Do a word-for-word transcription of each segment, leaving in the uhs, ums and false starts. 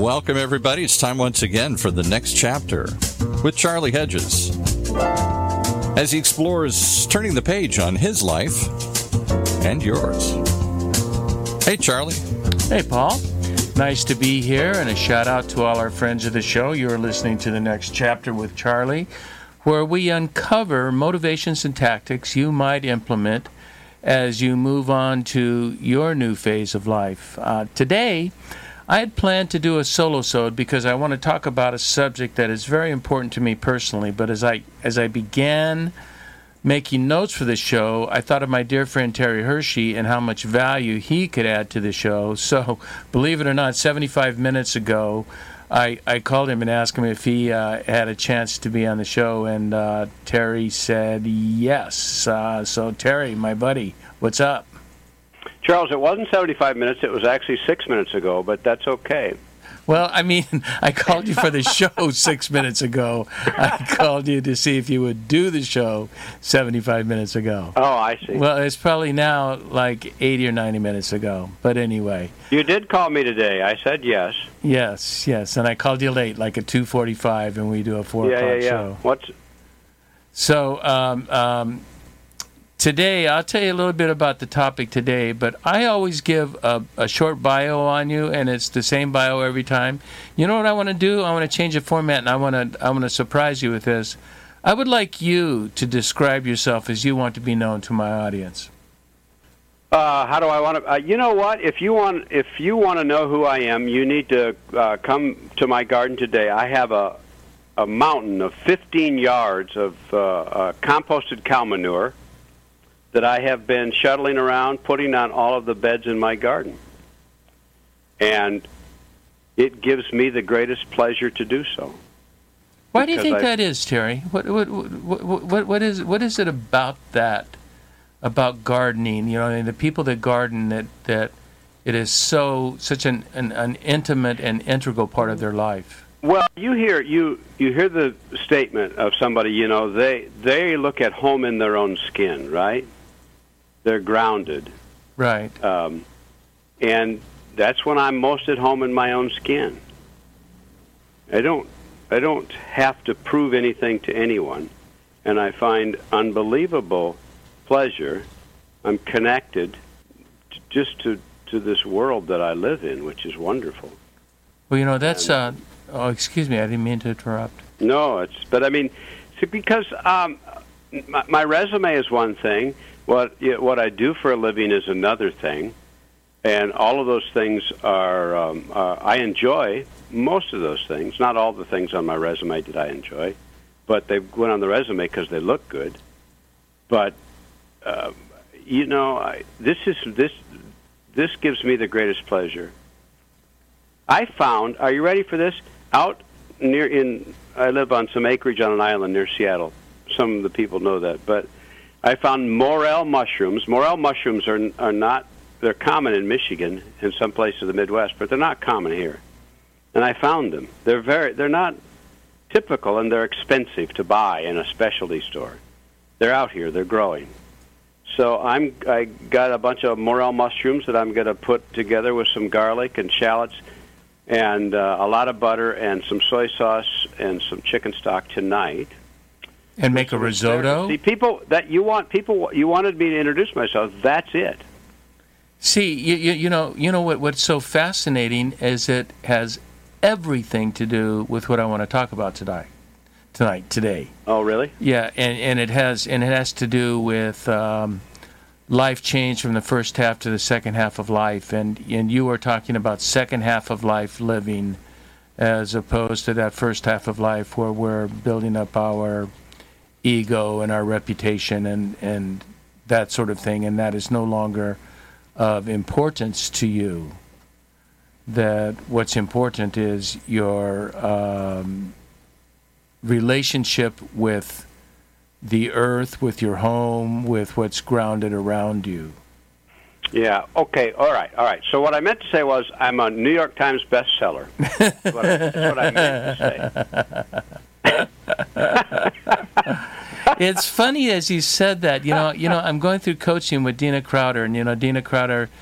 Welcome, everybody. It's time once again for the next chapter with Charlie Hedges as he explores turning the page on his life and yours. Hey, Charlie. Hey, Paul. Nice to be here, and a shout out to all our friends of the show. You're listening to the next chapter with Charlie, where we uncover motivations and tactics you might implement as you move on to your new phase of life. Uh, today, I had planned to do a solo-sode because I want to talk about a subject that is very important to me personally, but as I as I began making notes for the show, I thought of my dear friend Terry Hershey and how much value he could add to the show. So, believe it or not, seventy-five minutes ago, I, I called him and asked him if he uh, had a chance to be on the show, and uh, Terry said yes. Uh, so, Terry, my buddy, what's up? Charles, it wasn't seventy-five minutes. It was actually six minutes ago, but that's okay. Well, I mean, I called you for the show six minutes ago. I called you to see if you would do the show seventy-five minutes ago. Oh, I see. Well, it's probably now like eighty or ninety minutes ago. But anyway. You did call me today. I said yes. Yes, yes. And I called you late, like at two forty-five, and we do a four yeah, o'clock yeah, yeah. show. What's... So, um, um, today, I'll tell you a little bit about the topic today, but I always give a, a short bio on you, and it's the same bio every time. You know what I want to do? I want to change the format, and I want to I want to surprise you with this. I would like you to describe yourself as you want to be known to my audience. Uh, how do I want to? Uh, you know what? If you want, if you want to know who I am, you need to uh, come to my garden today. I have a a mountain of fifteen yards of uh, uh, composted cow manure that I have been shuttling around, putting on all of the beds in my garden. And it gives me the greatest pleasure to do so. Why do you think I, that is, Terry? What what, what what what is what is it about that, about gardening? You know, I mean, the people that garden, that that it is so such an, an, an intimate and integral part of their life. Well, you hear you you hear the statement of somebody, you know, they they look at home in their own skin, right? They're grounded. Right. Um, and that's when I'm most at home in my own skin. I don't I don't have to prove anything to anyone, and I find unbelievable pleasure. I'm connected t- just to, to this world that I live in, which is wonderful. Well, you know, that's... Uh, oh, excuse me, I didn't mean to interrupt. No, it's... But, I mean, see, because um, my, my resume is one thing. What what I do for a living is another thing, and all of those things are, um, uh, I enjoy most of those things. Not all the things on my resume did I enjoy, but they went on the resume because they look good. But, uh, you know, I, this is this this gives me the greatest pleasure. I found, are you ready for this? Out near in, I live on some acreage on an island near Seattle. Some of the people know that, but I found morel mushrooms. Morel mushrooms are are not, they're common in Michigan and some places of the Midwest, but they're not common here. And I found them. They're very, they're not typical, and they're expensive to buy in a specialty store. They're out here, they're growing. So I'm, I got a bunch of morel mushrooms that I'm going to put together with some garlic and shallots and uh, a lot of butter and some soy sauce and some chicken stock tonight. And make a risotto? See, people that you want, people you wanted me to introduce myself. That's it. See, you, you, you know, you know what? What's so fascinating is it has everything to do with what I want to talk about today, tonight, today. Oh, really? Yeah, and, and it has and it has to do with um, life change from the first half to the second half of life, and and you were talking about second half of life living, as opposed to that first half of life where we're building up our ego and our reputation and, and that sort of thing, and that is no longer of importance to you. That what's important is your um, relationship with the earth, with your home, with what's grounded around you. Yeah, okay, all right, all right. So what I meant to say was I'm a New York Times bestseller. That's what I, that's what I meant to say. It's funny as you said that. You know, you know, I'm going through coaching with Dina Crowder, and you know, Dina Crowder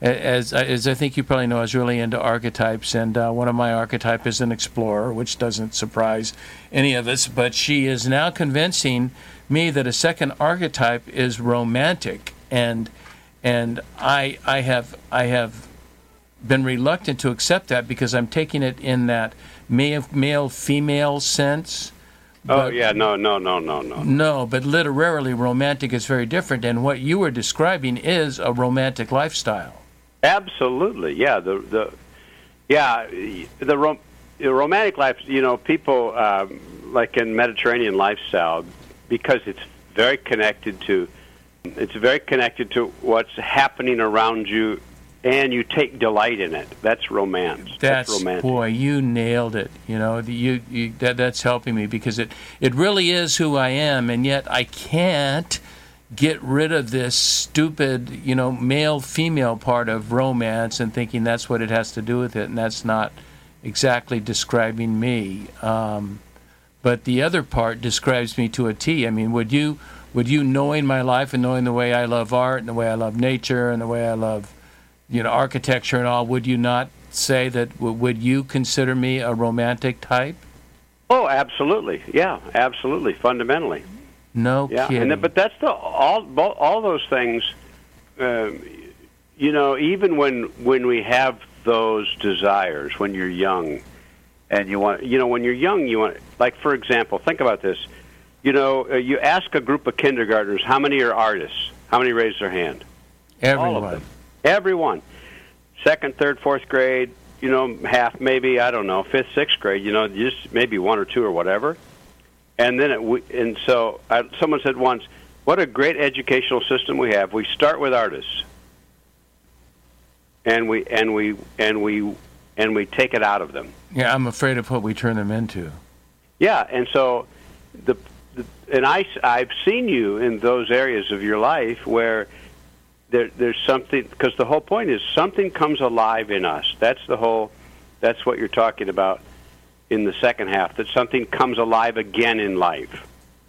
as as I think you probably know, I was really into archetypes, and uh, one of my archetype is an explorer, which doesn't surprise any of us. But she is now convincing me that a second archetype is romantic, and and I I have I have been reluctant to accept that because I'm taking it in that male male female sense. Oh, yeah, no, no, no, no, no. No, but literarily, romantic is very different, and what you were describing is a romantic lifestyle. Absolutely, yeah. The the yeah the, rom- the romantic life. You know, people um, like in Mediterranean lifestyle, because it's very connected to it's very connected to what's happening around you, and you take delight in it. That's romance. That's, that's romantic. Boy, you nailed it. You know, the, you, you that that's helping me because it it really is who I am, and yet I can't get rid of this stupid, you know, male-female part of romance and thinking that's what it has to do with it, and that's not exactly describing me. Um, but the other part describes me to a T. I mean, would you, would you, knowing my life and knowing the way I love art and the way I love nature and the way I love, you know, architecture and all, would you not say that, would you consider me a romantic type? Oh, absolutely. Yeah, absolutely, fundamentally. No yeah, kidding. And but that's the all all those things. Um, you know, even when when we have those desires, when you're young, and you want, you know, when you're young, you want, like for example, think about this. You know, uh, you ask a group of kindergartners how many are artists. How many raise their hand? Everyone. All of them. Everyone. Second, third, fourth grade. You know, half maybe. I don't know. Fifth, sixth grade. You know, just maybe one or two or whatever. And then, it, and so I, someone said once, "What a great educational system we have. We start with artists, and we and we and we and we take it out of them." Yeah, I'm afraid of what we turn them into. Yeah, and so the, the and I I've seen you in those areas of your life where there there's something, because the whole point is something comes alive in us. That's the whole. That's what you're talking about in the second half, that something comes alive again in life.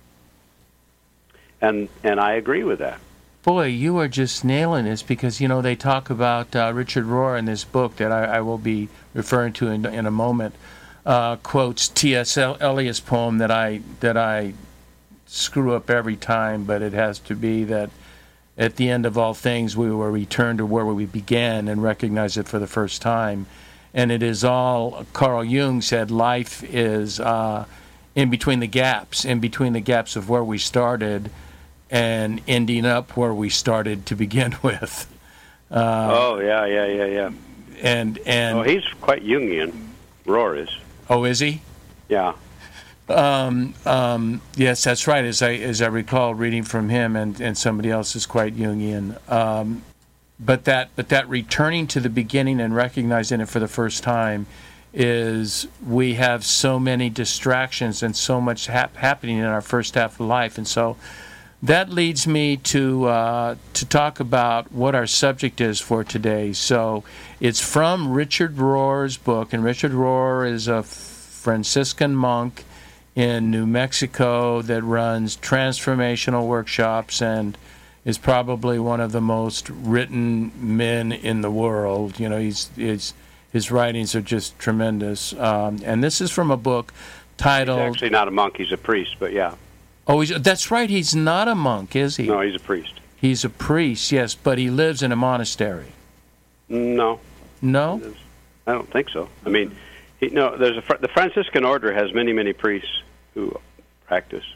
And and I agree with that. Boy, you are just nailing this because, you know, they talk about uh, Richard Rohr in this book that I, I will be referring to in, in a moment, uh, quotes T S Eliot's poem that I that I screw up every time, but it has to be that at the end of all things we will return to where we began and recognize it for the first time. And it is all, Carl Jung said, life is uh, in between the gaps, in between the gaps of where we started and ending up where we started to begin with. Uh, oh, yeah, yeah, yeah, yeah. And, and oh, he's quite Jungian, Rohr is. Oh, is he? Yeah. Um, um, yes, that's right, as I as I recall reading from him, and, and somebody else is quite Jungian. Um, But that, but that returning to the beginning and recognizing it for the first time is, we have so many distractions and so much hap- happening in our first half of life, and so that leads me to uh, to talk about what our subject is for today. So it's from Richard Rohr's book, and Richard Rohr is a Franciscan monk in New Mexico that runs transformational workshops and is probably one of the most written men in the world. You know, he's, he's his writings are just tremendous. Um, and this is from a book titled... He's actually not a monk, he's a priest, but yeah. Oh, he's, that's right, he's not a monk, is he? No, he's a priest. He's a priest, yes, but he lives in a monastery. No. No? I don't think so. I mean, he, no. There's a the Franciscan order has many, many priests who practice.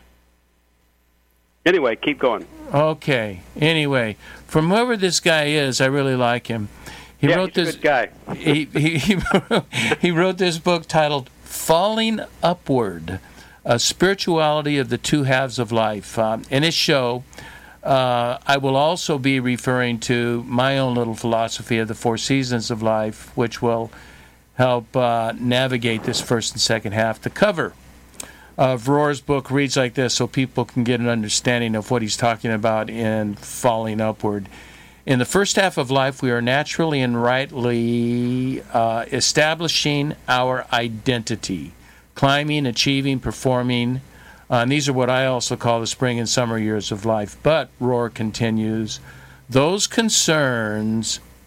Anyway, keep going. Okay. Anyway, from whoever this guy is, I really like him. He yeah, wrote he's this. a good guy. he, he, he, wrote, he wrote this book titled "Falling Upward: A Spirituality of the Two Halves of Life." Um, in his show, uh, I will also be referring to my own little philosophy of the four seasons of life, which will help uh, navigate this first and second half. The cover of Rohr's book reads like this, so people can get an understanding of what he's talking about in Falling Upward. In the first half of life, we are naturally and rightly uh, establishing our identity, climbing, achieving, performing. Uh, and these are what I also call the spring and summer years of life. But, Rohr continues, those concerns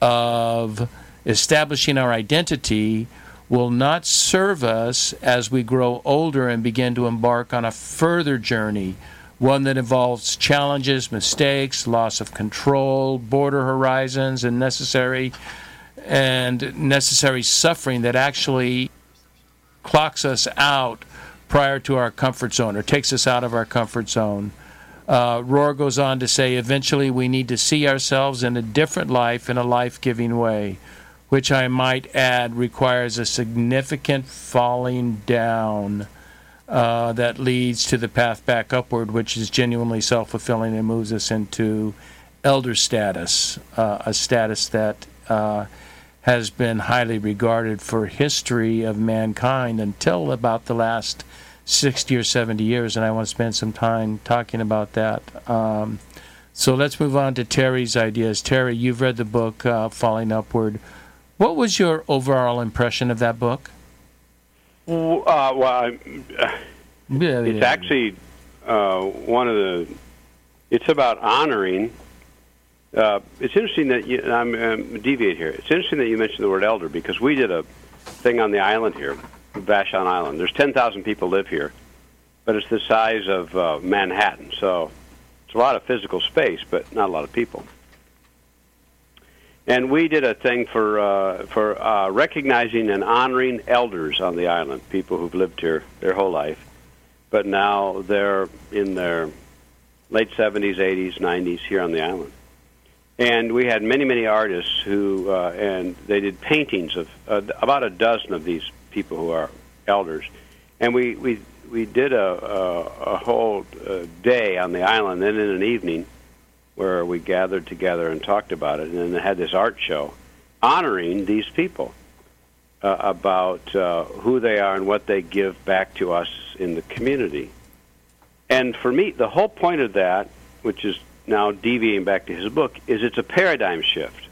of establishing our identity will not serve us as we grow older and begin to embark on a further journey, one that involves challenges, mistakes, loss of control, border horizons, and necessary and necessary suffering that actually clocks us out prior to our comfort zone or takes us out of our comfort zone. Uh, Rohr goes on to say, eventually we need to see ourselves in a different life in a life-giving way, which I might add requires a significant falling down uh, that leads to the path back upward, which is genuinely self-fulfilling and moves us into elder status, uh, a status that uh, has been highly regarded for history of mankind until about the last sixty or seventy years, and I want to spend some time talking about that. Um, so let's move on to Terry's ideas. Terry, you've read the book, uh, Falling Upward. What was your overall impression of that book? Uh, well, I, uh, yeah, it's yeah. actually uh, one of the. It's about honoring. Uh, it's interesting that you, I'm um, deviate here. It's interesting that you mentioned the word elder because we did a thing on the island here, Vashon Island. There's ten thousand people live here, but it's the size of uh, Manhattan, so it's a lot of physical space, but not a lot of people. And we did a thing for uh, for uh, recognizing and honoring elders on the island, people who've lived here their whole life, but now they're in their late seventies, eighties, nineties here on the island. And we had many, many artists who, uh, and they did paintings of uh, about a dozen of these people who are elders. And we, we, we did a, a, a whole uh, day on the island, then in an evening, where we gathered together and talked about it, and then they had this art show honoring these people uh, about uh, who they are and what they give back to us in the community. And for me, the whole point of that, which is now deviating back to his book, is it's a paradigm shift.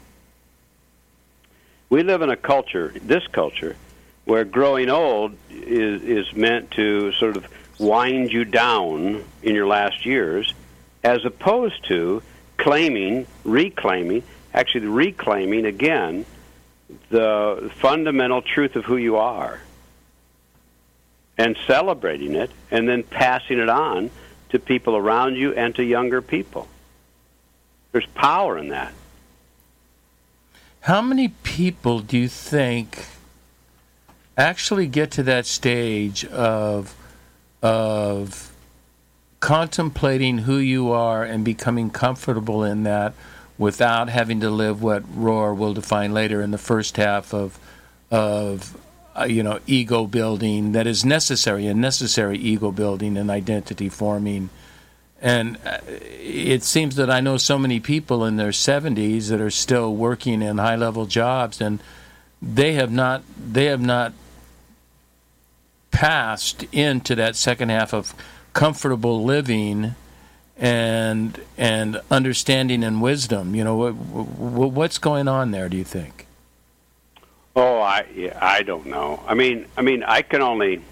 We live in a culture, this culture, where growing old is, is meant to sort of wind you down in your last years, as opposed to claiming, reclaiming, actually reclaiming again the fundamental truth of who you are and celebrating it and then passing it on to people around you and to younger people. There's power in that. How many people do you think actually get to that stage of of contemplating who you are and becoming comfortable in that without having to live what Rohr will define later in the first half of of uh, you know ego building that is necessary and necessary ego building and identity forming? And it seems that I know so many people in their seventies that are still working in high-level jobs, and they have not they have not passed into that second half of comfortable living and and understanding and wisdom. You know, what, what's going on there, do you think? Oh, I yeah, I don't know. I mean, I mean, I can only.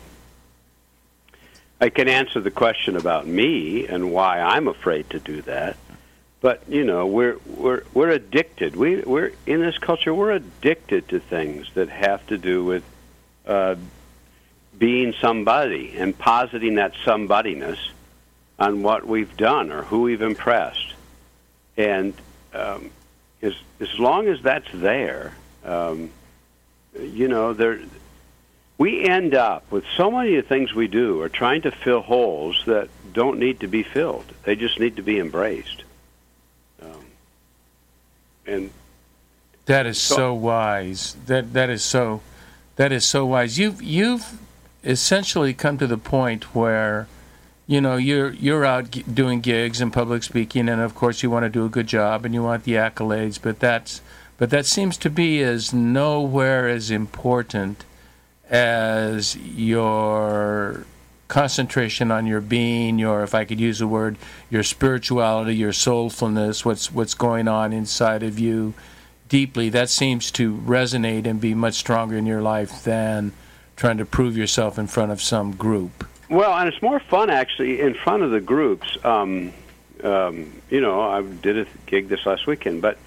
I can answer the question about me and why I'm afraid to do that, but you know we're we're we're addicted. We we're in this culture. We're addicted to things that have to do with uh, being somebody and positing that somebodiness on what we've done or who we've impressed, and um, as as long as that's there, um, you know there. We end up with so many of the things we do are trying to fill holes that don't need to be filled. They just need to be embraced. Um, and that is so, so wise. That that is so that is so wise. You've you've essentially come to the point where, you know, you're you're out g- doing gigs and public speaking, and of course you want to do a good job and you want the accolades, but that's but that seems to be as nowhere as important as your concentration on your being, your, if I could use a word, your spirituality, your soulfulness, what's what's going on inside of you deeply. That seems to resonate and be much stronger in your life than trying to prove yourself in front of some group. Well, and it's more fun, actually, in front of the groups. Um, um, you know, I did a gig this last weekend, but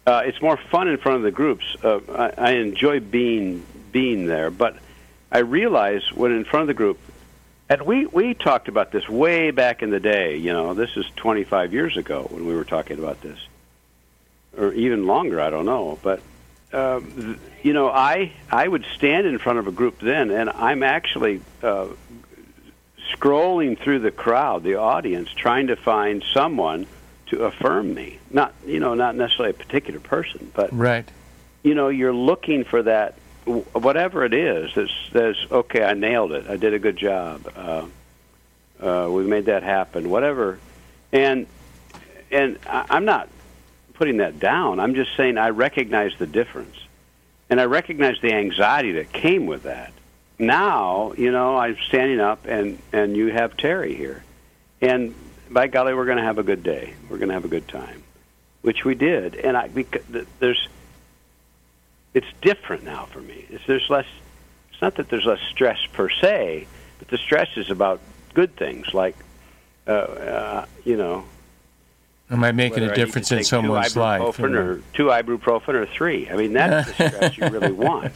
uh, it's more fun in front of the groups. Uh, I, I enjoy being being there, but I realize when in front of the group, and we, we talked about this way back in the day, you know, this is twenty-five years ago when we were talking about this, or even longer, I don't know, but, um, you know, I I would stand in front of a group then, and I'm actually uh, scrolling through the crowd, the audience, trying to find someone to affirm me. Not, you know, not necessarily a particular person, but, right. you know, you're looking for that, whatever it is, that says, okay, I nailed it, I did a good job, uh, uh, we made that happen, whatever. And and I'm not putting that down. I'm just saying I recognize the difference. And I recognize the anxiety that came with that. Now, you know, I'm standing up, and, and you have Terry here. And by golly, we're going to have a good day. We're going to have a good time, which we did. And I, because there's, it's different now for me. It's, there's less. It's not that there's less stress per se, but the stress is about good things like, uh, uh, you know. Am I making a difference in someone's life? You know? Or two ibuprofen or three. I mean, that's the stress you really want.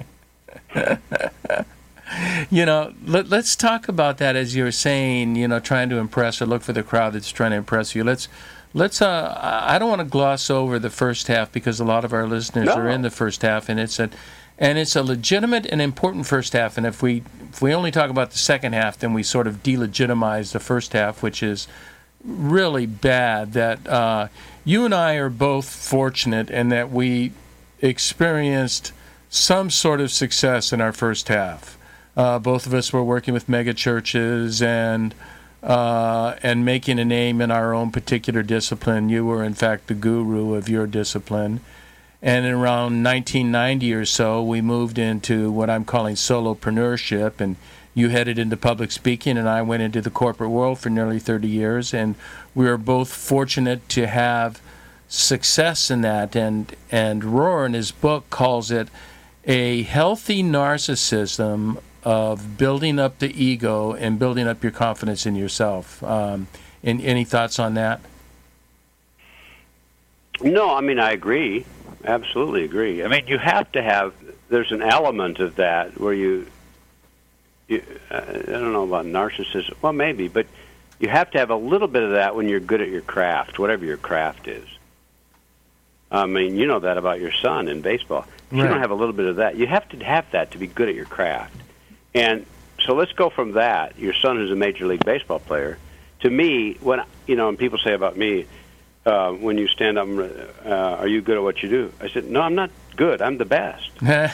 You know, let, let's talk about that as you were saying, you know, trying to impress or look for the crowd that's trying to impress you. Let's, let's. Uh, I don't want to gloss over the first half because a lot of our listeners no. are in the first half, and it's a, and it's a legitimate and important first half. And if we if we only talk about the second half, then we sort of delegitimize the first half, which is really bad. That uh, you and I are both fortunate in that we experienced some sort of success in our first half. Uh, both of us were working with mega churches and uh, and making a name in our own particular discipline. You were, in fact, the guru of your discipline. And in around nineteen ninety or so, we moved into what I'm calling solopreneurship, and you headed into public speaking, and I went into the corporate world for nearly thirty years, and we were both fortunate to have success in that. And, and Rohr, in his book, calls it a healthy narcissism of building up the ego and building up your confidence in yourself. Um, and any thoughts on that? No, I mean, I agree. Absolutely agree. I mean, you have to have, there's an element of that where you, you uh, I don't know about narcissism, well, maybe, but you have to have a little bit of that when you're good at your craft, whatever your craft is. I mean, you know that about your son in baseball. If right. you don't have a little bit of that, you have to have that to be good at your craft. And so let's go from that, your son who's a Major League Baseball player, to me, when, you know, and people say about me, uh, when you stand up, uh, are you good at what you do? I said, no, I'm not good. I'm the best.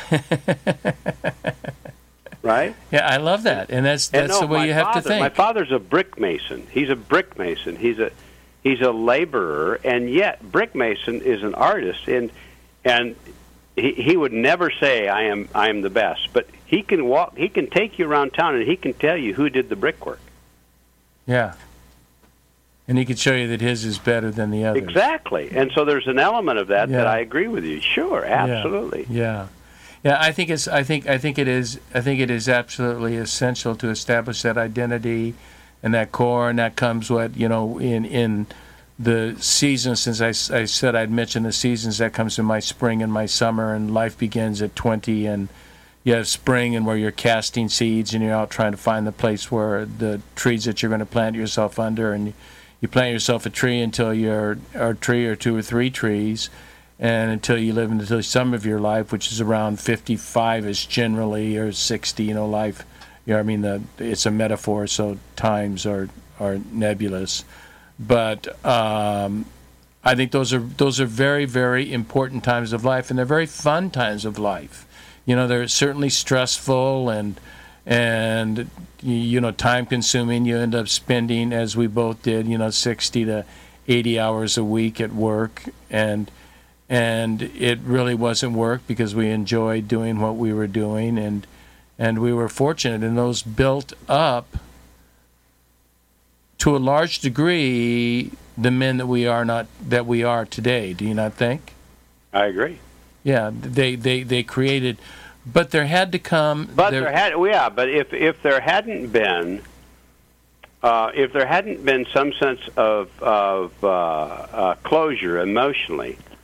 Right? Yeah, I love that. And that's that's and no, the way you have father, to think. My father's a brick mason. He's a brick mason. He's a he's a laborer, and yet brick mason is an artist, and and he he would never say I am I am the best, but he can walk he can take you around town and he can tell you who did the brickwork. Yeah. And he can show you that his is better than the others. Exactly. And so there's an element of that yeah. that I agree with you. Sure, absolutely. Yeah. yeah. Yeah, I think it's. I think. I think it is. I think it is absolutely essential to establish that identity, and that core, and that comes what you know in in the seasons. Since I, I said I'd mention the seasons, that comes in my spring and my summer, and life begins at twenty, and you have spring, and where you're casting seeds, and you're out trying to find the place where the trees that you're going to plant yourself under, and you plant yourself a tree until you're a tree or two or three trees. And until you live until some of your life, which is around fifty-five, is generally, or sixty, you know, life. You know, I mean, the it's a metaphor, so times are are nebulous. But um, I think those are those are very, very important times of life, and they're very fun times of life. You know, they're certainly stressful and and you know time consuming. You end up spending, as we both did, you know, sixty to eighty hours a week at work, and. And it really wasn't work because we enjoyed doing what we were doing, and and we were fortunate, and those built up to a large degree the men that we are not that we are today. Do you not think? I agree. Yeah, they they, they created, but there had to come. But there, there had yeah, but if if there hadn't been. Uh, if there hadn't been some sense of of uh, uh, closure emotionally.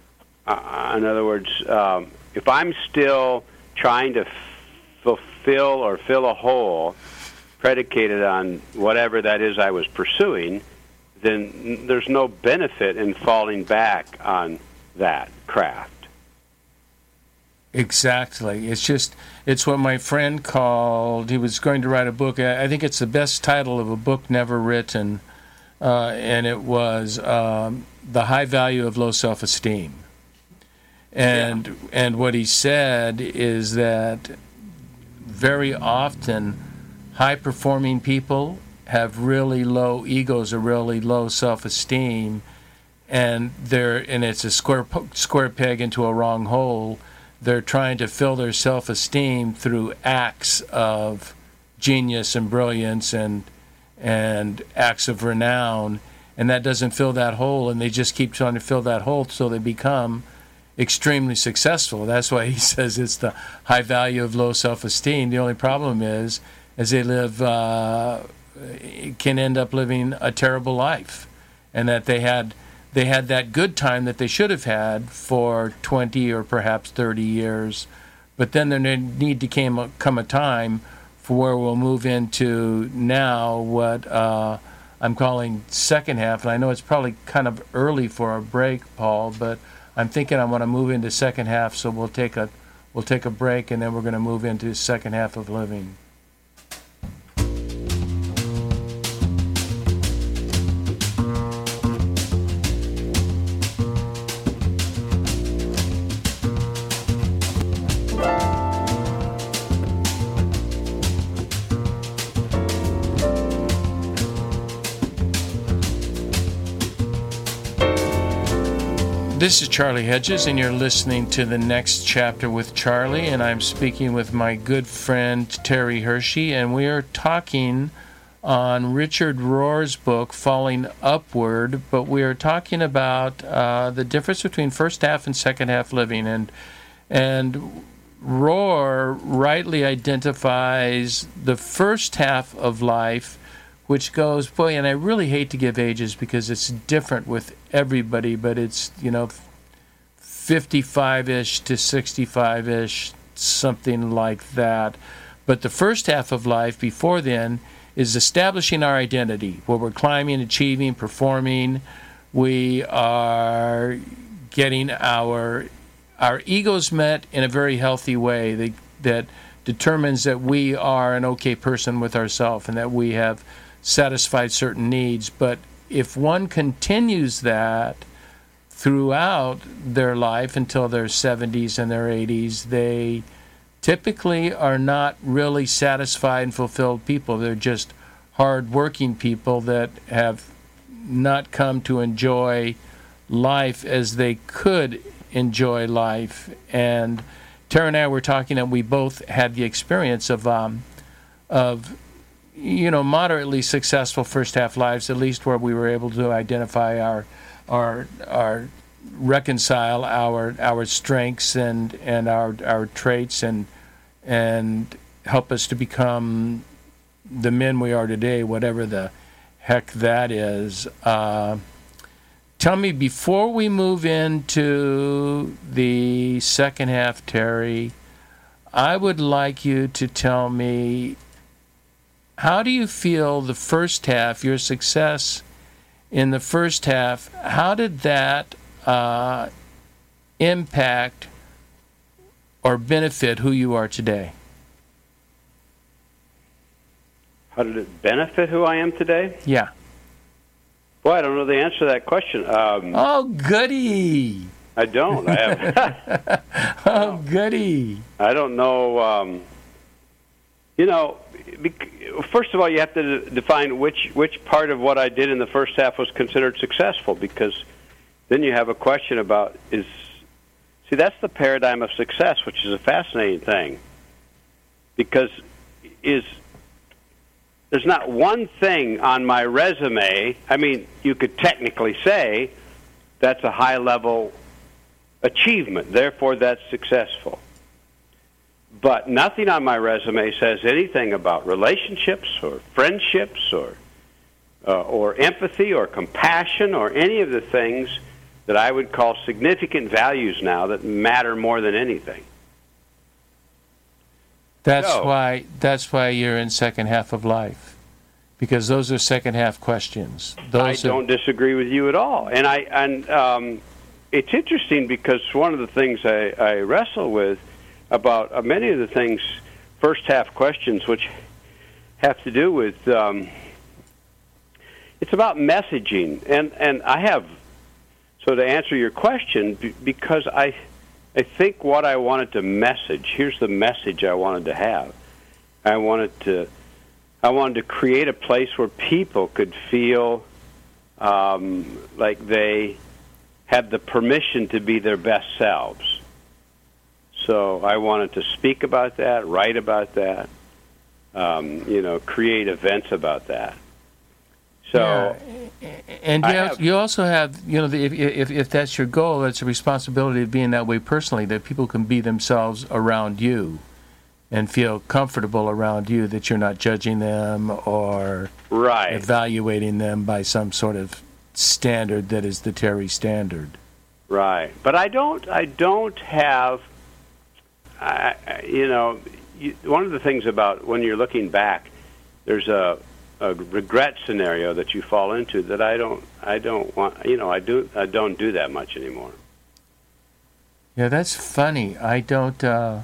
uh, in other words, um, if I'm still trying to f- fulfill or fill a hole predicated on whatever that is I was pursuing, then there's no benefit in falling back on that craft. Exactly. It's just, it's what my friend called, he was going to write a book. I think it's the best title of a book never written, uh, and it was um, The High Value of Low Self-Esteem. And yeah. and what he said is that very often high-performing people have really low egos or really low self-esteem, and they're and it's a square square peg into a wrong hole. They're trying to fill their self-esteem through acts of genius and brilliance and and acts of renown, and that doesn't fill that hole, and they just keep trying to fill that hole so they become extremely successful. That's why he says it's the high value of low self-esteem. The only problem is, as they live, uh, can end up living a terrible life, and that they had they had that good time that they should have had for twenty or perhaps thirty years, but then there need to came, come a time for where we'll move into now what uh, I'm calling second half, and I know it's probably kind of early for a break, Paul, but I'm thinking I want to move into second half, so we'll take a we'll take a break, and then we're going to move into second half of living. This is Charlie Hedges, and you're listening to The Next Chapter with Charlie, and I'm speaking with my good friend Terry Hershey, and we are talking on Richard Rohr's book, Falling Upward, but we are talking about uh, the difference between first half and second half living, and and Rohr rightly identifies the first half of life, which goes, boy, and I really hate to give ages because it's different with everybody, but it's, you know, fifty-five-ish to sixty-five-ish, something like that. But the first half of life before then is establishing our identity, where we're climbing, achieving, performing. We are getting our our egos met in a very healthy way that, that determines that we are an okay person with ourselves and that we have satisfied certain needs. But if one continues that throughout their life until their seventies and their eighties, they typically are not really satisfied and fulfilled people. They're just hard-working people that have not come to enjoy life as they could enjoy life. And Tara and I were talking, and we both had the experience of um, of you know, moderately successful first half lives, at least where we were able to identify our, our, our, reconcile our our strengths and and our our traits and and help us to become the men we are today, whatever the heck that is. Uh, tell me, before we move into the second half, Terry, I would like you to tell me, how do you feel the first half, your success in the first half, how did that uh, impact or benefit who you are today? How did it benefit who I am today? Yeah. Boy, I don't know the answer to that question. Um, oh, goody. I don't. I have, oh, goody. I don't know. Um, you know, first of all, you have to define which which part of what I did in the first half was considered successful, because then you have a question about is see that's the paradigm of success, which is a fascinating thing, because is there's not one thing on my resume. I mean, you could technically say that's a high level achievement, therefore that's successful. But nothing on my resume says anything about relationships or friendships or uh, or empathy or compassion or any of the things that I would call significant values now that matter more than anything. That's so, why that's why you're in second half of life, because those are second half questions. Those I are, don't disagree with you at all, and I and um, it's interesting because one of the things I, I wrestle with about uh, many of the things, first half questions, which have to do with um, it's about messaging, and and I have. So to answer your question, because I, I think what I wanted to message, here's the message I wanted to have. I wanted to, I wanted to create a place where people could feel um, like they had the permission to be their best selves. So I wanted to speak about that, write about that, um, you know, create events about that. So, yeah. and you, have, have, you also have, you know, the, if, if if that's your goal, it's a responsibility of being that way personally, that people can be themselves around you and feel comfortable around you, that you're not judging them or right. evaluating them by some sort of standard that is the Terry standard. Right. But I don't, I don't have, I, you know, you, one of the things about when you're looking back, there's a, a regret scenario that you fall into that I don't I don't want you know I do I don't do that much anymore. Yeah, that's funny. I don't uh,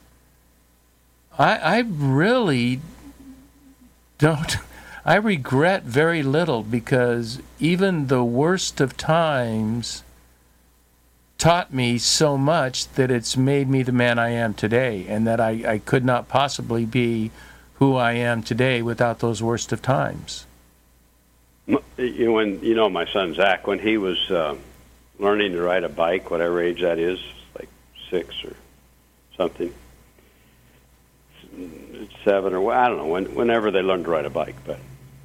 I I really don't I regret very little, because even the worst of times taught me so much that it's made me the man I am today, and that I, I could not possibly be who I am today without those worst of times. You, when, you know, my son Zach, when he was uh, learning to ride a bike, whatever age that is, like six or something, seven or, I don't know, when, whenever they learn to ride a bike. But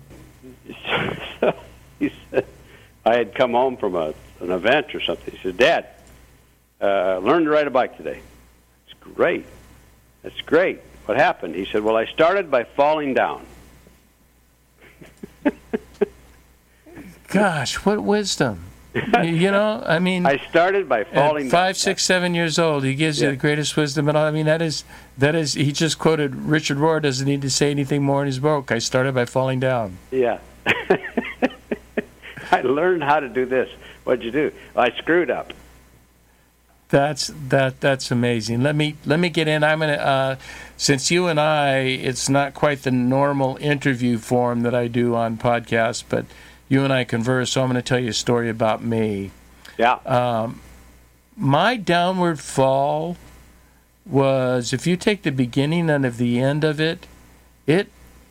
he said, I had come home from a, an event or something. He said, Dad, uh, learned to ride a bike today. It's great. That's great. What happened? He said, well, I started by falling down. Gosh, what wisdom. You know, I mean... I started by falling at five, down. six, seven years old, he gives yeah. you the greatest wisdom and all. I mean, that is, that is, he just quoted Richard Rohr, doesn't need to say anything more in his book. I started by falling down. Yeah. I learned how to do this. What'd you do? I screwed up. That's that. That's amazing. Let me let me get in. I'm gonna uh, since you and I, it's not quite the normal interview form that I do on podcasts, but you and I converse. So I'm going to tell you a story about me. Yeah. Um, my downward fall was, if you take the beginning and of the end of it, it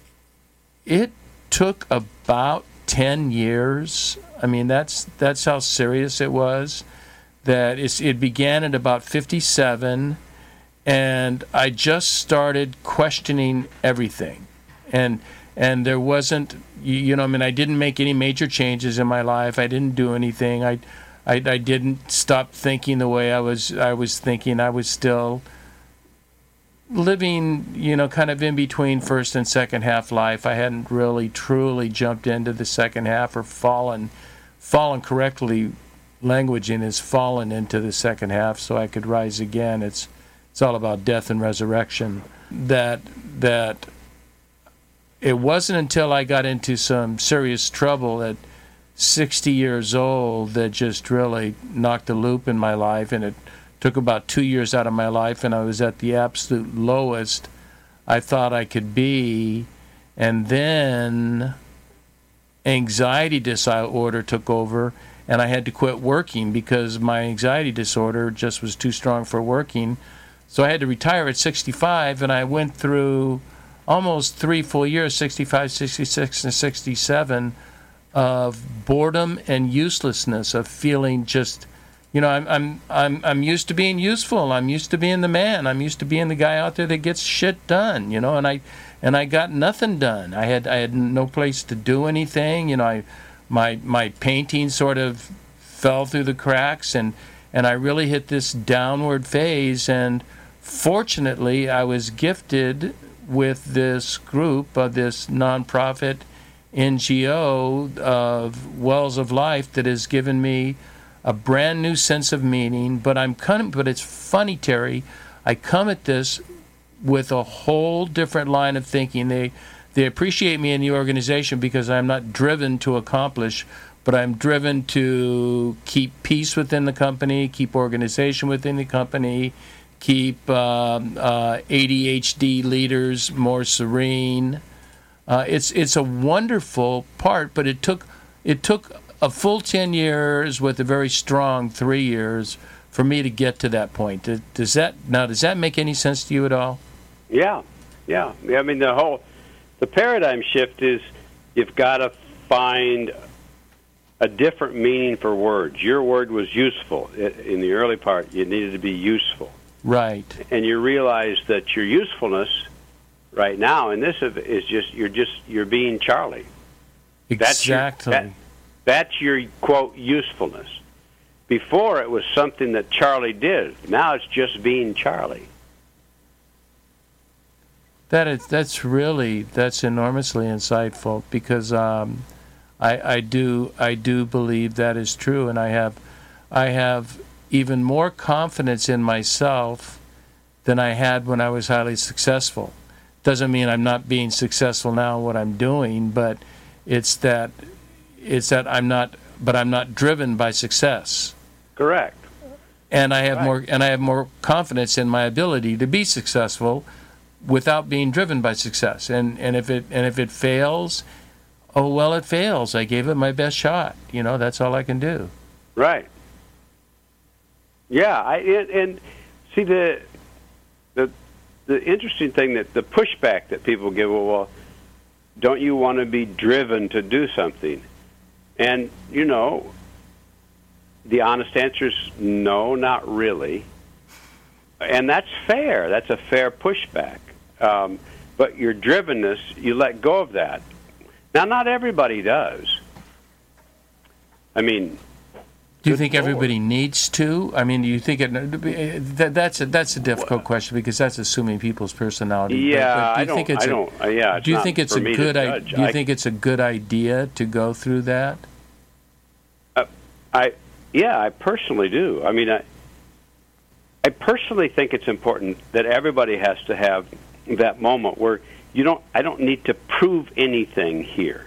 it took about ten years. I mean, that's that's how serious it was. That it's, it began at about fifty-seven, and I just started questioning everything, and and there wasn't, you, you know, I mean, I didn't make any major changes in my life. I didn't do anything. I, I, I didn't stop thinking the way I was I was thinking. I was still living, you know, kind of in between first and second half life. I hadn't really truly jumped into the second half or fallen, fallen correctly. Languaging has fallen into the second half, so I could rise again. It's it's all about death and resurrection. That that it wasn't until I got into some serious trouble at sixty years old that just really knocked a loop in my life, and it took about two years out of my life, and I was at the absolute lowest I thought I could be, and then anxiety disorder took over. And I had to quit working because my anxiety disorder just was too strong for working. So I had to retire at sixty-five, and I went through almost three full years, sixty-five, sixty-six, and sixty-seven, of boredom and uselessness, of feeling just, you know, I'm I'm I'm I'm used to being useful. I'm used to being the man. I'm used to being the guy out there that gets shit done, you know, and I and I got nothing done. I had I had no place to do anything, you know, I My my painting sort of fell through the cracks, and, and I really hit this downward phase. And fortunately, I was gifted with this group, of this nonprofit N G O of Wells of Life, that has given me a brand new sense of meaning. But I'm kind of, but it's funny, Terry. I come at this with a whole different line of thinking. They they appreciate me in the organization because I'm not driven to accomplish, but I'm driven to keep peace within the company, keep organization within the company, keep um, uh, A D H D leaders more serene. Uh, it's it's a wonderful part, but it took it took a full ten years with a very strong three years for me to get to that point. Does, does that now? Does that make any sense to you at all? Yeah, yeah. I mean, the whole the paradigm shift is you've got to find a different meaning for words. Your word was useful in the early part. You needed to be useful, right? And you realize that your usefulness right now in this is just you're just you're being Charlie. Exactly. That's your, that, that's your quote usefulness. Before it was something that Charlie did. Now it's just being Charlie. That is that's really that's enormously insightful because um, I, I do I do believe that is true, and I have I have even more confidence in myself than I had when I was highly successful. Doesn't mean I'm not being successful now in what I'm doing, but it's that it's that I'm not but I'm not driven by success. Correct. And I have right. more and I have more confidence in my ability to be successful without being driven by success. And and if it and if it fails, oh well, it fails. I gave it my best shot. You know, that's all I can do. Right. Yeah, I and, and see the the the interesting thing that the pushback that people give, well, well, don't you want to be driven to do something? And you know, the honest answer is no, not really. And that's fair. That's a fair pushback. Um, but your drivenness, you let go of that. Now, not everybody does. I mean, do you think Lord. everybody needs to? I mean, do you think it? That, that's a that's a difficult question because that's assuming people's personality. Yeah, but, but do you I don't. think it's I a, don't. Uh, yeah, it's do you not think it's for a me good? to I, judge. do you I, think it's a good idea to go through that? Uh, I yeah, I personally do. I mean, I I personally think it's important that everybody has to have that moment where you don't. I don't need to prove anything here,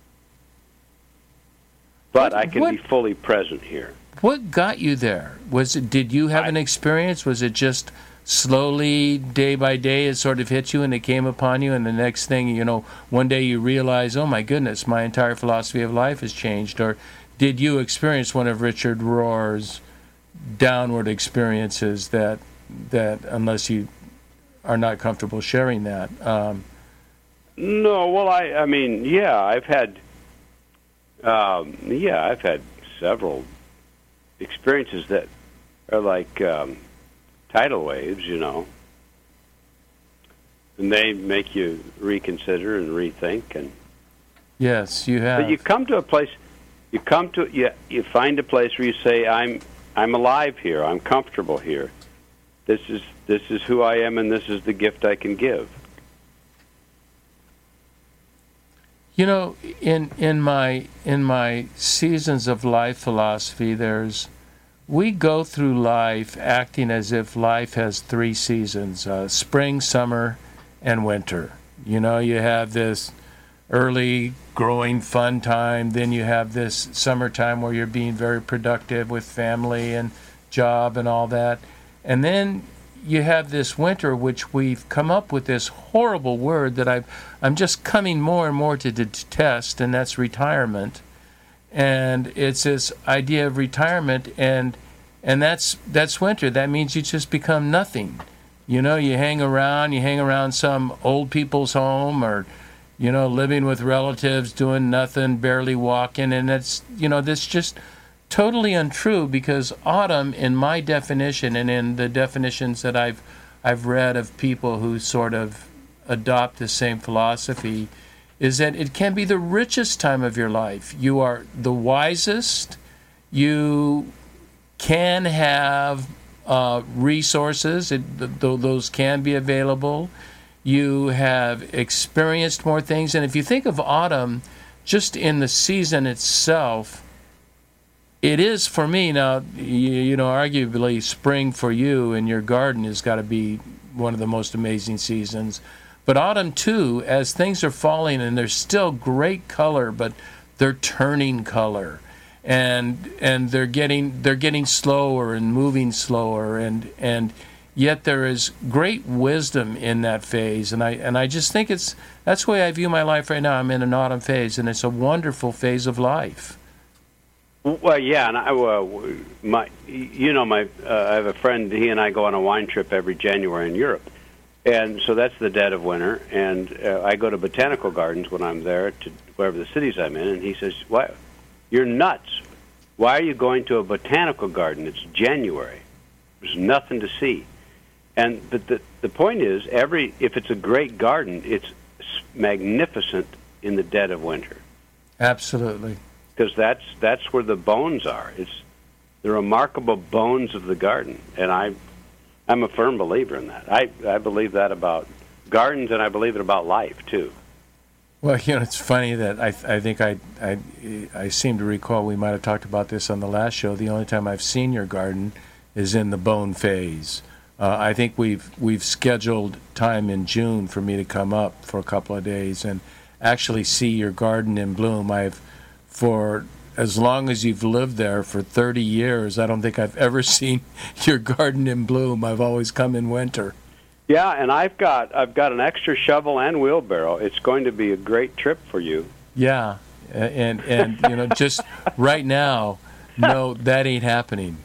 but what, I can what, be fully present here. What got you there? Was it? Did you have I, an experience? Was it just slowly, day by day, it sort of hit you and it came upon you, and the next thing you know, one day you realize, oh my goodness, my entire philosophy of life has changed? Or did you experience one of Richard Rohr's downward experiences that that unless you are not comfortable sharing that? Um, no, well, I, I mean, yeah, I've had, um, yeah, I've had several experiences that are like um, tidal waves, you know, and they make you reconsider and rethink. And yes, you have. But you come to a place, you come to, you, you find a place where you say, I'm, I'm alive here. I'm comfortable here. This is this is who I am, and this is the gift I can give. You know, in in my in my seasons of life philosophy, there's we go through life acting as if life has three seasons: uh, spring, summer, and winter. You know, you have this early growing fun time, then you have this summertime where you're being very productive with family and job and all that, and then you have this winter, which we've come up with this horrible word that I've, I'm just coming more and more to detest, and that's retirement. And it's this idea of retirement, and and that's that's winter. That means you just become nothing. You know, you hang around, you hang around some old people's home, or you know, living with relatives, doing nothing, barely walking, and it's, you know, this just totally untrue, because autumn, in my definition and in the definitions that I've I've read of people who sort of adopt the same philosophy, is that it can be the richest time of your life. You are the wisest. You can have uh, resources. It, th- those can be available. You have experienced more things. And if you think of autumn, just in the season itself, it is for me now. You, you know, arguably, spring for you in your garden has got to be one of the most amazing seasons. But autumn too, as things are falling and there's still great color, but they're turning color, and and they're getting they're getting slower and moving slower, and and yet there is great wisdom in that phase, and I and I just think it's that's the way I view my life right now. I'm in an autumn phase, and it's a wonderful phase of life. Well, yeah, and I, uh, my, you know, my, uh, I have a friend. He and I go on a wine trip every January in Europe, and so that's the dead of winter. And uh, I go to botanical gardens when I'm there, to wherever the cities I'm in. And he says, "Why, you're nuts! Why are you going to a botanical garden? It's January. There's nothing to see." And but the the point is, every if it's a great garden, it's magnificent in the dead of winter. Absolutely. Because that's that's where the bones are. It's the remarkable bones of the garden, and I, I'm a firm believer in that. I, I believe that about gardens, and I believe it about life too. Well, you know, it's funny that I I think I I I seem to recall we might have talked about this on the last show. The only time I've seen your garden is in the bone phase. Uh, I think we've we've scheduled time in June for me to come up for a couple of days and actually see your garden in bloom. I've For as long as you've lived there, for thirty years, I don't think I've ever seen your garden in bloom. I've always come in winter. Yeah, and I've got I've got an extra shovel and wheelbarrow. It's going to be a great trip for you. Yeah, and and you know, just right now, no, that ain't happening.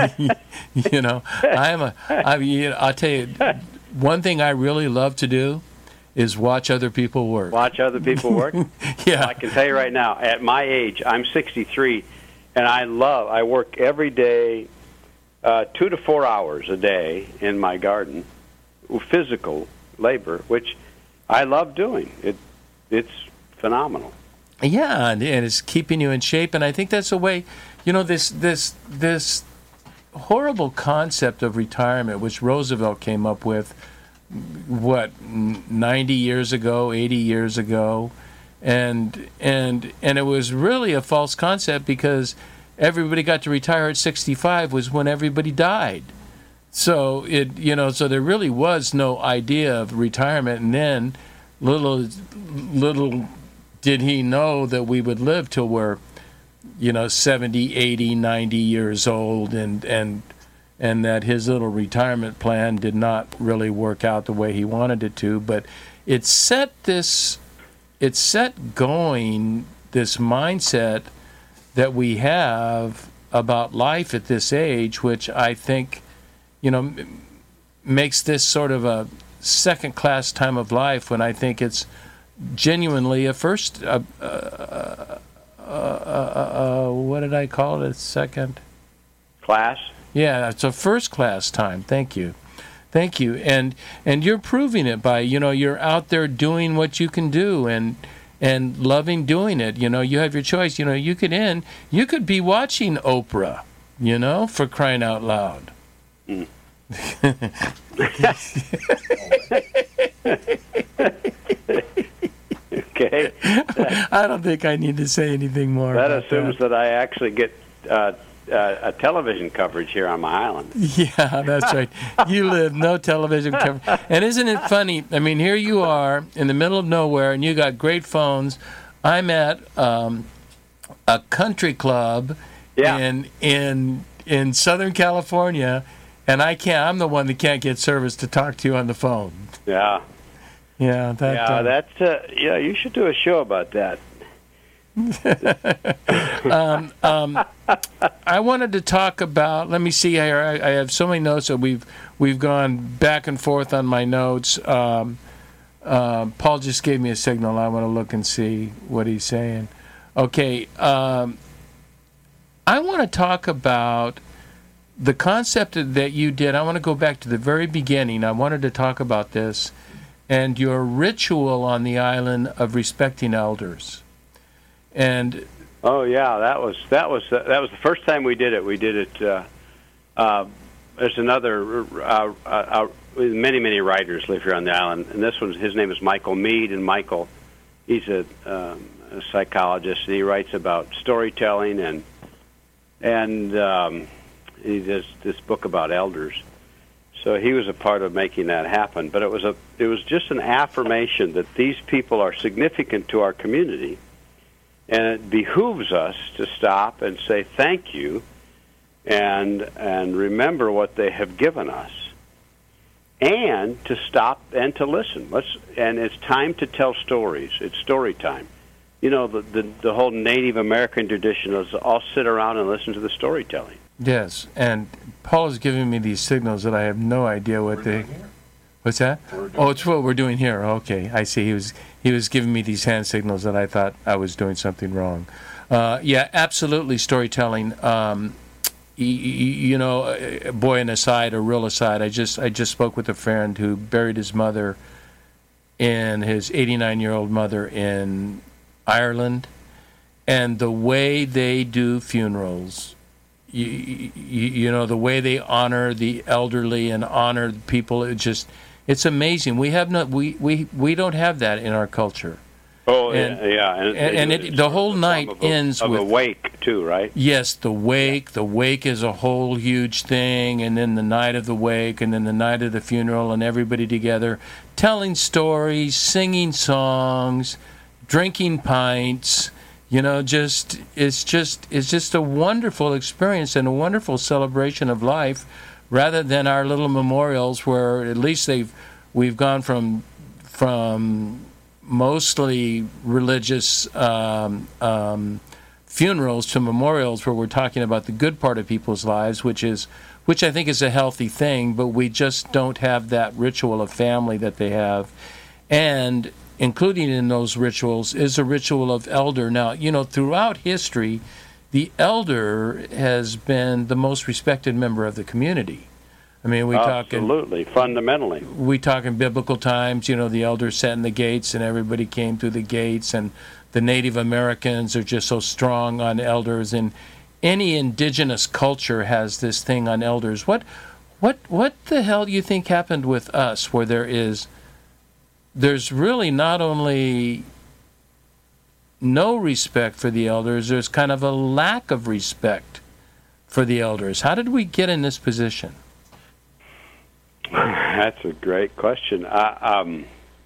You know, I'm a I you know, I'll tell you, one thing I really love to do is watch other people work. Watch other people work? Yeah. Well, I can tell you right now, at my age, I'm sixty-three, and I love, I work every day, uh, two to four hours a day in my garden, physical labor, which I love doing. It, It's phenomenal. Yeah, and, and it's keeping you in shape, and I think that's a way, you know, this this this horrible concept of retirement, which Roosevelt came up with, what, ninety years ago, eighty years ago, and and and it was really a false concept because everybody got to retire at sixty-five was when everybody died. So it you know so there really was no idea of retirement, and then little little did he know that we would live till we're you know seventy, eighty, ninety years old, and and and that his little retirement plan did not really work out the way he wanted it to. But it set this, it set going this mindset that we have about life at this age, which I think, you know, makes this sort of a second-class time of life when I think it's genuinely a first, uh, uh, uh, uh, uh, what did I call it, a second? Class? Yeah, it's a first-class time. Thank you. Thank you. And and you're proving it by, you know, you're out there doing what you can do and and loving doing it. You know, you have your choice. You know, you could end, you could be watching Oprah, you know, for crying out loud. Mm. Okay. I don't think I need to say anything more. That about assumes that. that I actually get uh, uh, a television coverage here on my island. Yeah, that's right. You live no television coverage. And isn't it funny? I mean, here you are in the middle of nowhere, and you got great phones. I'm at um, a country club yeah. in in in Southern California, and I can't. I'm the one that can't get service to talk to you on the phone. Yeah. Yeah, that, yeah, uh, that's uh, yeah. You should do a show about that. um, um, I wanted to talk about. Let me see here. I, I have so many notes that we've we've gone back and forth on my notes. Um, uh, Paul just gave me a signal. I want to look and see what he's saying. Okay, um, I want to talk about the concept that you did. I want to go back to the very beginning. I wanted to talk about this. And your ritual on the island of respecting elders, and oh yeah, that was that was uh, that was the first time we did it. We did it. Uh, uh, there's another uh, uh, uh, many many writers live here on the island, and this one his name is Michael Mead, and Michael he's a, um, a psychologist, and he writes about storytelling and and um, he does this book about elders. So he was a part of making that happen. But it was a it was just an affirmation that these people are significant to our community, and it behooves us to stop and say thank you, and and remember what they have given us, and to stop and to listen. Let's and it's time to tell stories. It's story time. You know, the the, the whole Native American tradition is all sit around and listen to the storytelling. Yes, and Paul is giving me these signals that I have no idea what they. What's that? Oh, it's what we're doing here. Okay, I see. He was he was giving me these hand signals that I thought I was doing something wrong. Uh, yeah, absolutely, storytelling. Um, you, you know, boy, an aside, a real aside. I just I just spoke with a friend who buried his mother, and his eighty-nine-year-old mother in Ireland, and the way they do funerals. You, you, you know, the way they honor the elderly and honor people, it just, it's amazing. We have not, we, we, we don't have that in our culture. Oh, and, yeah, yeah. And, and, and it, the whole night of a, ends of with... a wake, too, right? Yes, the wake. The wake is a whole huge thing, and then the night of the wake, and then the night of the funeral, and everybody together, telling stories, singing songs, drinking pints. You know, just it's just it's just a wonderful experience and a wonderful celebration of life, rather than our little memorials where at least they've we've gone from from mostly religious um, um, funerals to memorials where we're talking about the good part of people's lives, which is which I think is a healthy thing, but we just don't have that ritual of family that they have, and including in those rituals is a ritual of elder. Now, you know, throughout history, the elder has been the most respected member of the community. I mean, we talk absolutely, fundamentally. We talk in biblical times. You know, the elders sat in the gates, and everybody came through the gates. And the Native Americans are just so strong on elders. And any indigenous culture has this thing on elders. What, what, what the hell do you think happened with us, where there is? There's really not only no respect for the elders, there's kind of a lack of respect for the elders. How did we get in this position? That's a great question. I, um,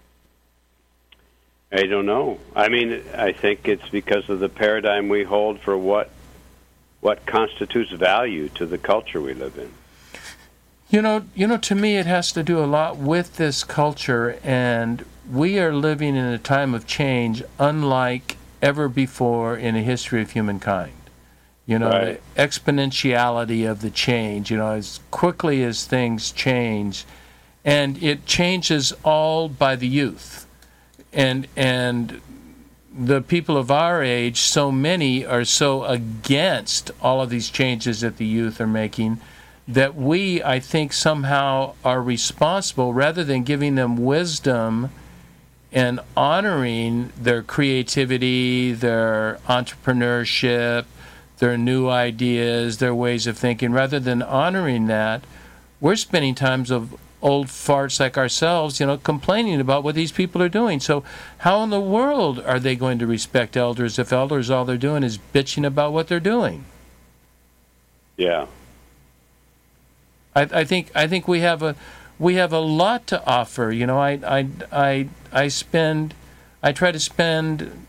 I don't know. I mean, I think it's because of the paradigm we hold for what what constitutes value to the culture we live in. You know, you know, to me it has to do a lot with this culture, and we are living in a time of change unlike ever before in the history of humankind. You know, right. The exponentiality of the change, you know, as quickly as things change, and it changes all by the youth. And and the people of our age, so many are so against all of these changes that the youth are making, that we, I think, somehow are responsible, rather than giving them wisdom and honoring their creativity, their entrepreneurship, their new ideas, their ways of thinking. Rather than honoring that, we're spending times of old farts like ourselves, you know, complaining about what these people are doing. So how in the world are they going to respect elders if elders, all they're doing is bitching about what they're doing? Yeah. I, I think I think we have a we have a lot to offer. You know, I I I I spend I try to spend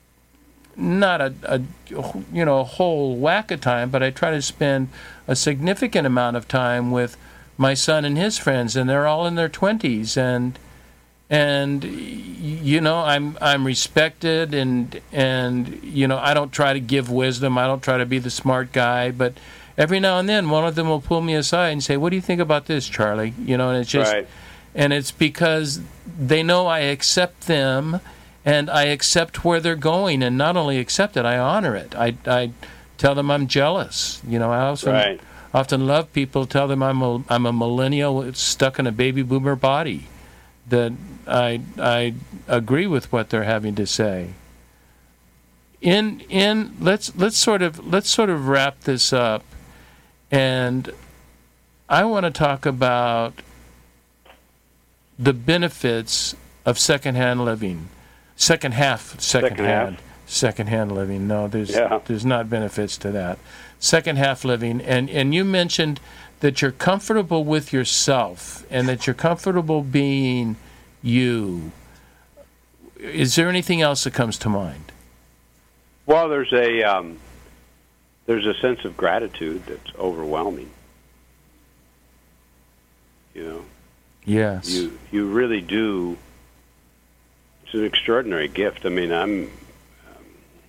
not a, a you know a whole whack of time, but I try to spend a significant amount of time with my son and his friends, and they're all in their twenties, and and you know I'm I'm respected, and and you know I don't try to give wisdom, I don't try to be the smart guy, but every now and then one of them will pull me aside and say, "What do you think about this, Charlie?" You know, and it's just right. And it's because they know I accept them, and I accept where they're going, and not only accept it, I honor it. I I tell them I'm jealous. You know, I also right. often love people, tell them I'm a, I'm a millennial stuck in a baby boomer body, that I I agree with what they're having to say. In in let's let's sort of let's sort of wrap this up, and I want to talk about the benefits of secondhand living, second half secondhand second half. secondhand living. No, there's yeah. there's not benefits to that. second half living, and, and you mentioned that you're comfortable with yourself and that you're comfortable being you. Is there anything else that comes to mind? Well, there's a um, there's a sense of gratitude that's overwhelming. You know. Yes. You you really do. It's an extraordinary gift. I mean, I'm. Um,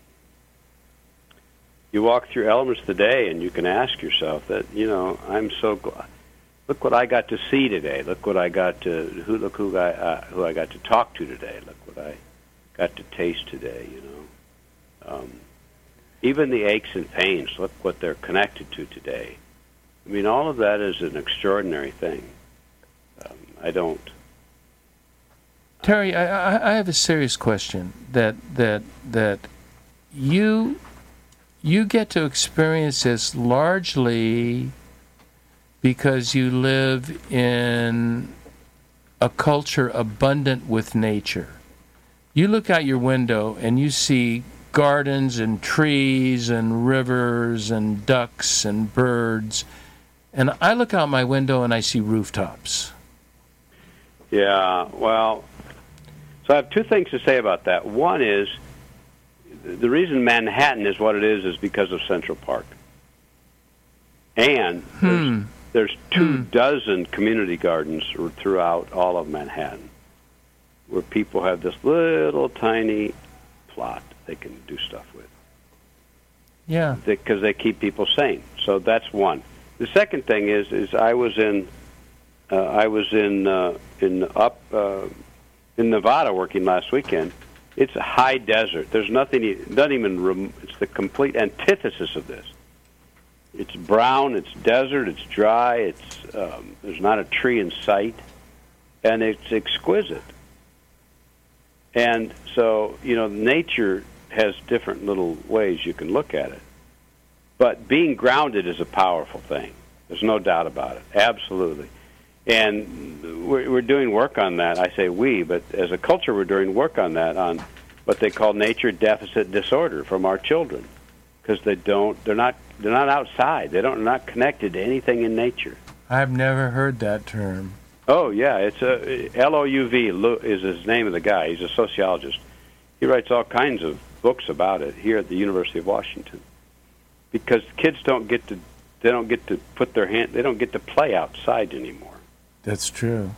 you walk through elements today, and you can ask yourself that. You know, I'm so glad. Look what I got to see today. Look what I got to. Who look who I uh, who I got to talk to today. Look what I got to taste today. You know, um, even the aches and pains. Look what they're connected to today. I mean, all of that is an extraordinary thing. Um, I don't. Terry, I, I have a serious question that that that you you get to experience this largely because you live in a culture abundant with nature. You look out your window and you see gardens and trees and rivers and ducks and birds, and I look out my window and I see rooftops. Yeah, well, so I have two things to say about that. One is, the reason Manhattan is what it is is because of Central Park. And Hmm. there's, there's two Hmm. dozen community gardens throughout all of Manhattan where people have this little tiny plot they can do stuff with. Yeah. Because they keep people sane. So that's one. The second thing is, is I was in, uh, I was in, uh, in up uh, in Nevada working last weekend. It's a high desert. There's nothing. Doesn't even. Rem- it's the complete antithesis of this. It's brown. It's desert. It's dry. It's um, there's not a tree in sight, and it's exquisite. And so, you know, nature has different little ways you can look at it. But being grounded is a powerful thing. There's no doubt about it. Absolutely. And we're, we're doing work on that. I say we, but as a culture, we're doing work on that, on what they call nature deficit disorder from our children, because they don't, they're not, they're not outside. They don't, they're not connected to anything in nature. I've never heard that term. Oh yeah, it's a L O U V is his name of the guy. He's a sociologist. He writes all kinds of books about it here at the University of Washington, because kids don't get to, they don't get to put their hand, they don't get to play outside anymore. That's true.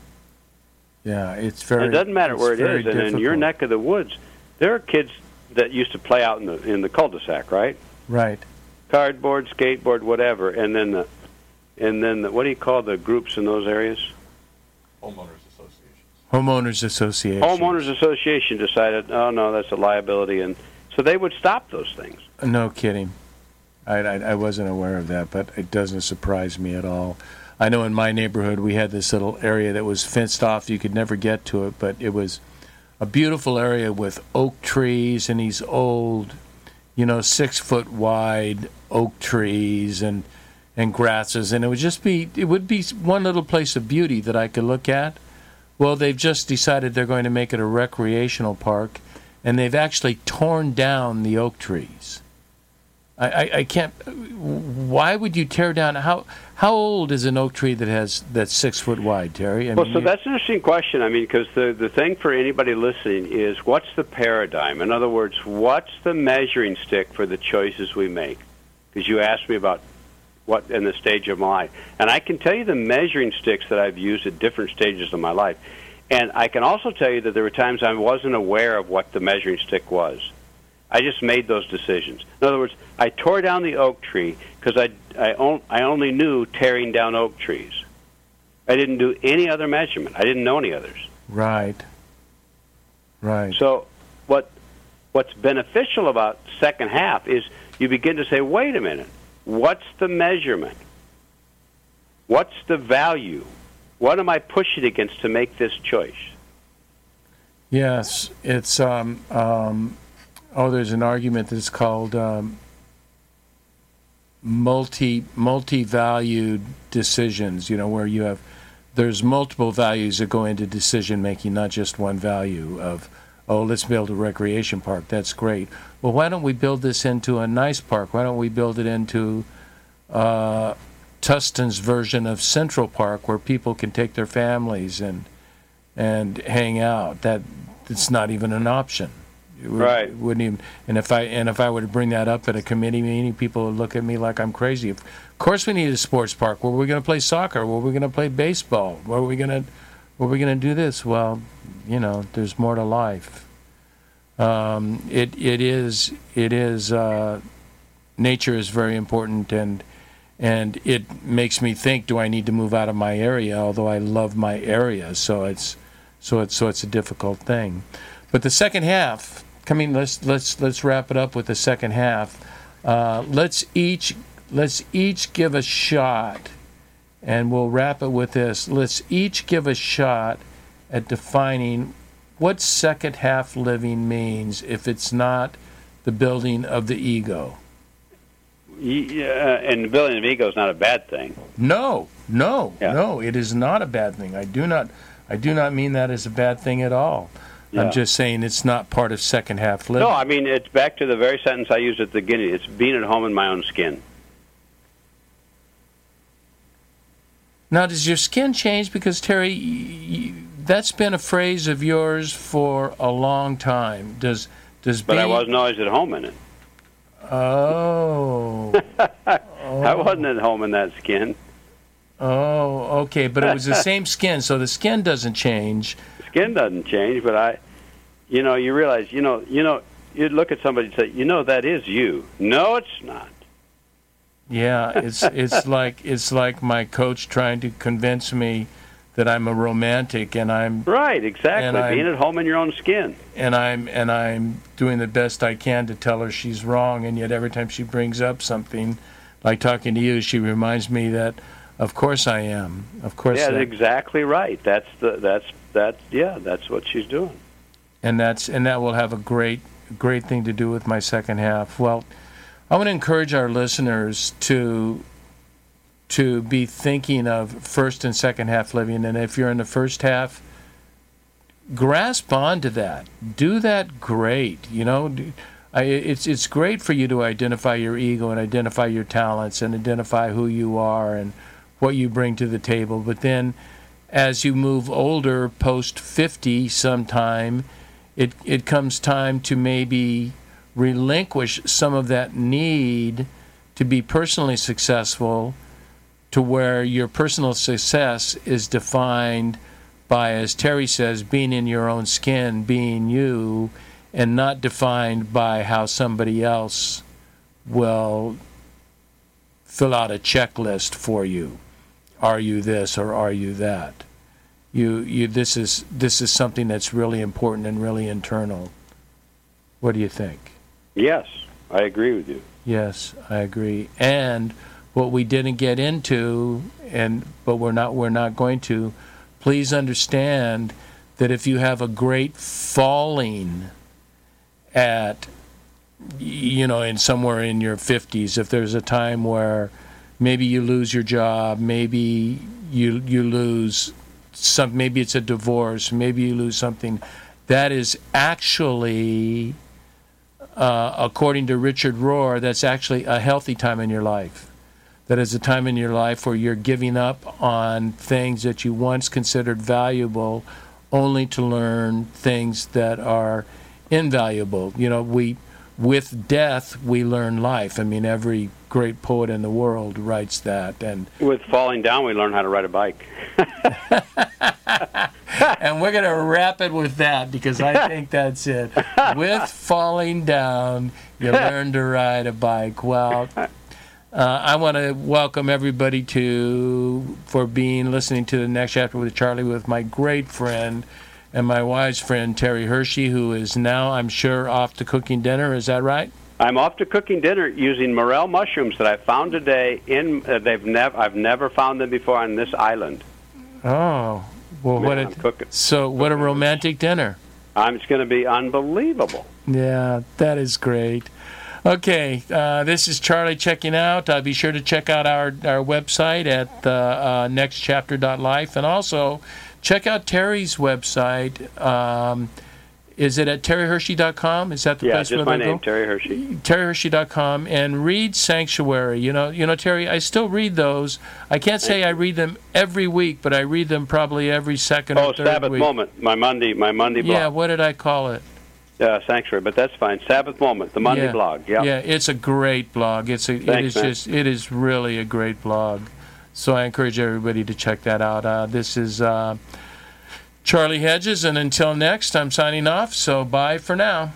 Yeah, it's very. And it doesn't matter where it is. And in your difficult. neck of the woods, there are kids that used to play out in the in the cul-de-sac, right? Right. Cardboard, skateboard, whatever, and then the, and then the, what do you call the groups in those areas? Homeowners associations. Homeowners Association. Homeowners Association decided, oh no, that's a liability, and so they would stop those things. No kidding. I, I, I wasn't aware of that, but it doesn't surprise me at all. I know in my neighborhood we had this little area that was fenced off. You could never get to it, but it was a beautiful area with oak trees and these old, you know, six-foot wide oak trees and and grasses, and it would just be, it would be one little place of beauty that I could look at. Well, they've just decided they're going to make it a recreational park, and they've actually torn down the oak trees. I, I, I can't. Why would you tear down? How how old is an oak tree that has that's six foot wide, Terry? I well, mean, so you- that's an interesting question. I mean, because the the thing for anybody listening is, what's the paradigm? In other words, what's the measuring stick for the choices we make? Because you asked me about what in the stage of my life, and I can tell you the measuring sticks that I've used at different stages of my life, and I can also tell you that there were times I wasn't aware of what the measuring stick was. I just made those decisions. In other words, I tore down the oak tree because I, I, on, I only knew tearing down oak trees. I didn't do any other measurement. I didn't know any others. right, right. So what what's beneficial about second half is you begin to say, wait a minute, what's the measurement? What's the value? What am I pushing against to make this choice? Yes, it's um um. Oh, there's an argument that's called um, multi multi-valued decisions. You know, where you have there's multiple values that go into decision making, not just one value of, oh, let's build a recreation park. That's great. Well, why don't we build this into a nice park? Why don't we build it into uh, Tustin's version of Central Park, where people can take their families and and hang out. That it's not even an option. It would, right. It wouldn't even. And if I and if I were to bring that up at a committee meeting, people would look at me like I'm crazy. Of course, we need a sports park. Where are we going to play soccer? Where are we going to play baseball? Where are we going to Where are we going to do this? Well, you know, there's more to life. Um, it it is it is uh, nature is very important, and and it makes me think: do I need to move out of my area? Although I love my area, so it's so it's so it's a difficult thing. But the second half, coming, let's let's let's wrap it up with the second half. Uh, let's each let's each give a shot, and we'll wrap it with this. Let's each give a shot at defining what second half living means if it's not the building of the ego. Yeah, and the building of ego is not a bad thing. No, no, yeah. no, it is not a bad thing. I do not, I do not mean that as a bad thing at all. Yeah. I'm just saying it's not part of second half living. No, I mean, it's back to the very sentence I used at the beginning. It's being at home in my own skin. Now, does your skin change? Because, Terry, you, that's been a phrase of yours for a long time. Does does But being... I wasn't always at home in it. Oh. oh. I wasn't at home in that skin. Oh, okay, but it was the same skin, so the skin doesn't change. The skin doesn't change, but I, you know, you realize, you know, you know, you'd look at somebody and say, you know, that is you. No, it's not. Yeah, it's it's like it's like my coach trying to convince me that I'm a romantic, and I'm right, exactly. Being I'm, at home in your own skin, and I'm and I'm doing the best I can to tell her she's wrong, and yet every time she brings up something, like talking to you, she reminds me that, of course I am. Of course. Yeah, that's exactly right. That's the that's that's yeah, that's what she's doing. And that's and that will have a great great thing to do with my second half. Well, I want to encourage our listeners to to be thinking of first and second half living, and if you're in the first half, grasp onto that. Do that great. You know, I, it's it's great for you to identify your ego and identify your talents and identify who you are and what you bring to the table. But then, as you move older, post fifty, sometime, it it comes time to maybe relinquish some of that need to be personally successful, to where your personal success is defined by, as Terry says, being in your own skin, being you, and not defined by how somebody else will fill out a checklist for you. Are you this or are you that? You you this is this is something that's really important and really internal. What do you think? Yes, I agree with you. Yes, I agree. And what we didn't get into, and but we're not we're not going to, please understand that if you have a great falling at, you know, in somewhere in your fifties, if there's a time where maybe you lose your job, maybe you you lose some, maybe it's a divorce, maybe you lose something, that is actually, uh, according to Richard Rohr, that's actually a healthy time in your life. That is a time in your life where you're giving up on things that you once considered valuable, only to learn things that are invaluable. You know, we, with death, we learn life. I mean, every great poet in the world writes that. And with falling down, we learn how to ride a bike. And we're going to wrap it with that, because I think that's it. With falling down, you learn to ride a bike. Well, uh, I want to welcome everybody to for being listening to the Next Chapter with Charlie with my great friend and my wise friend Terry Hershey, who is now, I'm sure, off to cooking dinner. Is that right? I'm off to cooking dinner using morel mushrooms that I found today. In uh, they've never I've never found them before on this island. Oh, well, Man, what a so what a romantic dinner. Um, it's going to be unbelievable. Yeah, that is great. Okay, uh, this is Charlie checking out. Uh, be sure to check out our, our website at uh, uh, next chapter dot life, and also check out Terry's website. Um, Is it at terry hershey dot com? Is that the yeah, place where just my they name, go? Terry Hershey. terry hershey dot com, and read Sanctuary. You know, you know, Terry, I still read those. I can't say I read them every week, but I read them probably every second Oh, or third Sabbath week. Moment, my Monday, my Monday blog. Yeah, what did I call it? Yeah, Sanctuary, but that's fine. Sabbath Moment, the Monday yeah. blog. Yeah, yeah, it's a great blog. It's a, it Thanks, is man. just, it is really a great blog. So I encourage everybody to check that out. Uh, this is uh, Charlie Hedges, and until next, I'm signing off. So bye for now.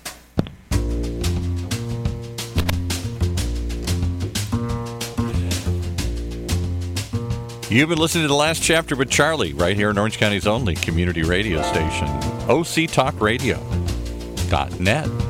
You've been listening to The Last Chapter with Charlie, right here in Orange County's only community radio station, O C Talk Radio dot net.